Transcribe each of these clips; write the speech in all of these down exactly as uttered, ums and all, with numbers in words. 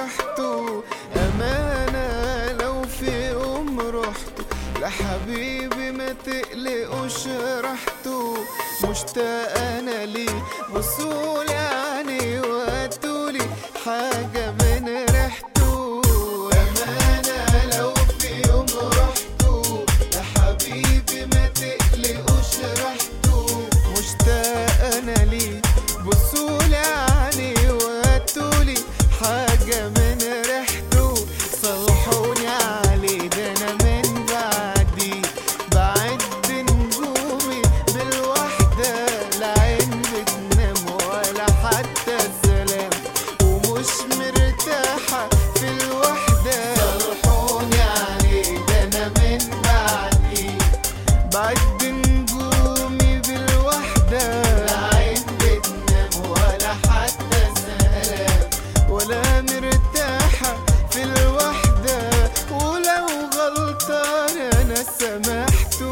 ريحته. أمانة لو في يوم رحته لحبيبي ما تقلقوش ريحته. مشتاق أنا ليه بصولي عيني وهاتولي حاجة من ريحته. أمانة لو في يوم رحته لحبيبي ما تقلقوش ريحته. مشتاق أنا ليه بصولي عيني وهاتولي حاجة من ريحته. صلحوني عليه ده أنا من بعدي بعد نجومي بالوحدة. لا عين بتنام ولا حتى السلام ومش مرتاحة في الوحدة. صلحوني عليه ده أنا من بعدي بعد نجومي بالوحدة. لا عين بتنام ولا حتى السلام ولا مرتاحة في الوحدة. ولو غلطان أنا سامحته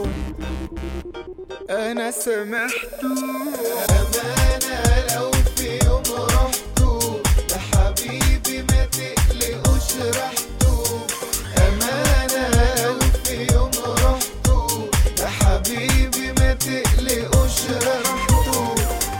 أنا سامحته. أمانة لو في يوم رحته لحبيبي ما تقلقوش ريحته. أمانة لو في يوم رحته لحبيبي ما تقلقوش ريحته.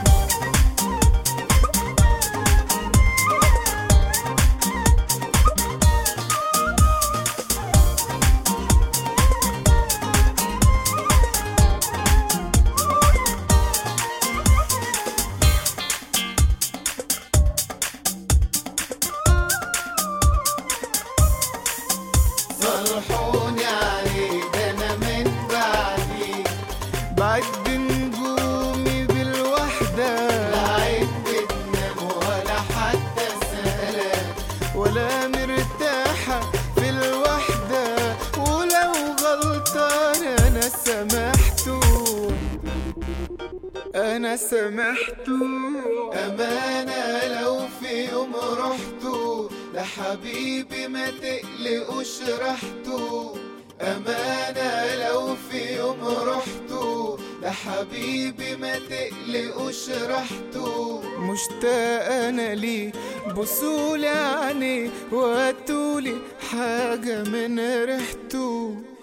صلحوني عليه ده أنا من بعدي بعد نجومي بالوحدة. لا عين بتنام ولا حتى سلام ولا مرتاحة في الوحدة. ولو غلطان أنا سامحته أنا سامحته. أمانة لو في يوم رحته لحبيبي ما تقلقوش ريحته. أمانة لو في يوم رحته لحبيبي ما تقلقوش ريحته. مشتاق أنا ليه بصولي عيني وهاتولي حاجة من ريحته.